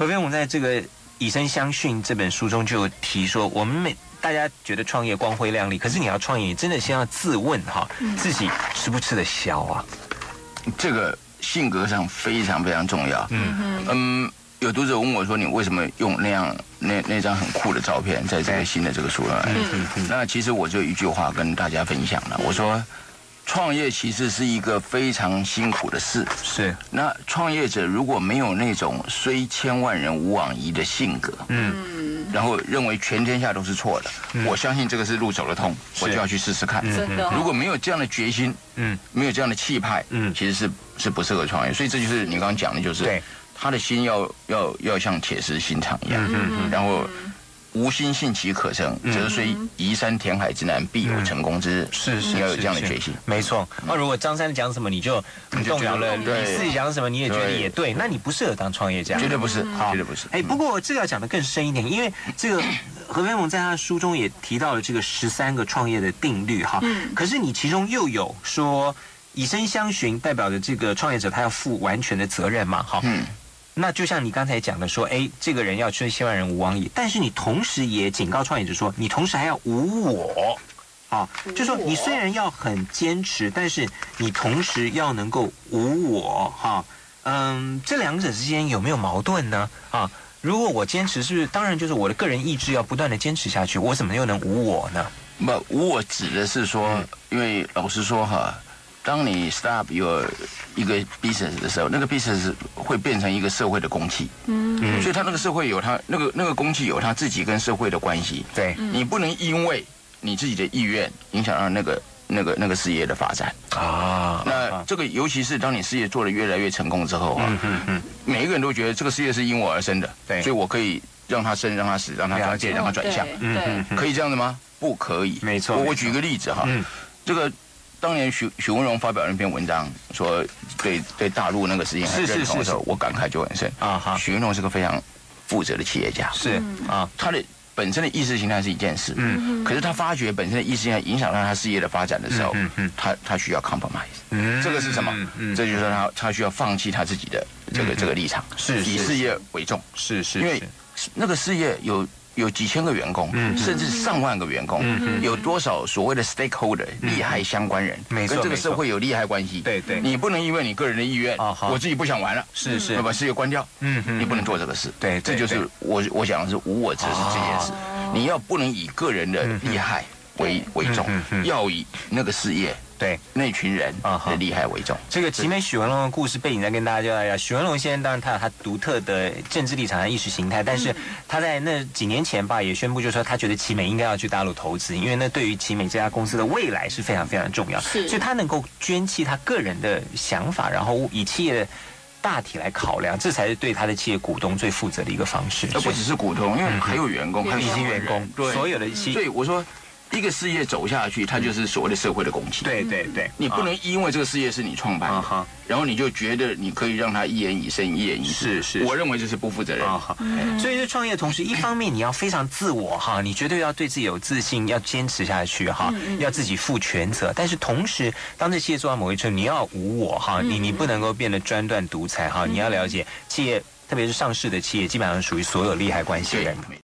何飞鸿在这个《以身相训》这本书中就提说，我们大家觉得创业光辉亮丽，可是你要创业，你真的先要自问哈，自己吃不吃得消啊？ 这个性格上非常非常重要。有读者问我说：“你为什么用那张很酷的照片在这个新的这个书上来？”那其实我就一句话跟大家分享了，我说：“创业其实是一个非常辛苦的事。 是。 那创业者如果没有那种虽千万人无往矣的性格，然后认为全天下都是错的，我相信这个是路走得通，我就要去试试看。 真的， 如果没有这样的决心，没有这样的气派，其实是不适合创业。所以这就是你刚刚讲的，就是。”他的心要像铁石心肠一样，然后无心信其可成，则虽移山填海之难，必有成功之日。 是， 你要有这样的决心。 没错。那如果张三讲什么你就动摇了，李四讲什么你也觉得也对，那你不适合当创业家。 绝对不是，绝对不是。 不过这个要讲得更深一点，因为这个何飞鸿在他的书中也提到了这个13个创业的定律哈。可是你其中又有说以身相循，代表着这个创业者他要负完全的责任嘛，哈。那就像你刚才讲的说，这个人要虽千万人无往矣，但是你同时也警告创业者说，你同时还要无我，就说你虽然要很坚持，但是你同时要能够无我，这两者之间有没有矛盾呢？如果我坚持，是不是当然就是我的个人意志要不断的坚持下去，我怎么又能无我呢？ 不，无我指的是说，因为老实说哈。当你 start 有一个 business 的时候，那个 business 会变成一个社会的公器，所以他那个社会有他那个公器有他自己跟社会的关系。 对， 你不能因为你自己的意愿影响到那个事业的发展啊。那这个尤其是当你事业做得越来越成功之后每一个人都觉得这个事业是因我而生的，对，所以我可以让他生，让他死，让他转变，让他转向，可以这样子吗？不可以， 没错。 我举个例子哈，这个。当年许文荣发表了一篇文章，说对大陆那个事情很认同的时候，我感慨就很深啊。许文荣是个非常负责的企业家， 是啊， 他的本身的意识形态是一件事，可是他发觉本身的意识形态影响到他事业的发展的时候，他需要 compromise，这个是什么？这就是说他需要放弃他自己的这个立场，以事业为重，因为那个事业有几千个员工，甚至上万个员工，有多少所谓的 stakeholder 利害相关人，跟这个社会有利害关系。对，你不能因为你个人的意愿，我自己不想玩了，要把事业关掉，你不能做这个事。对，这就是我讲的是无我执是这件事。你要不能以个人的利害为重，要以那个事业。对，那群人的利害为重。这个奇美许文龙的故事背景再跟大家交代一下。许文龙先生当然他有他独特的政治立场和意识形态，但是他在那几年前吧也宣布，就是说他觉得奇美应该要去大陆投资，因为那对于奇美这家公司的未来是非常非常重要。所以他能够捐弃他个人的想法，然后以企业的大体来考量，这才是对他的企业股东最负责的一个方式。而不只是股东，因为还有员工，还有一些员工，所有的所以我说。一个事业走下去，它就是所谓的社会的公器。对，你不能因为这个事业是你创办的，然后你就觉得你可以让它一言以身，一言以事。是，我认为这是不负责任。所以，这创业同时，一方面你要非常自我哈，你绝对要对自己有自信，要坚持下去哈，要自己负全责。但是同时，当这企业做到某一程度，你要无我哈，你不能够变得专断独裁哈，你要了解企业，特别是上市的企业，基本上属于所有利害关系人。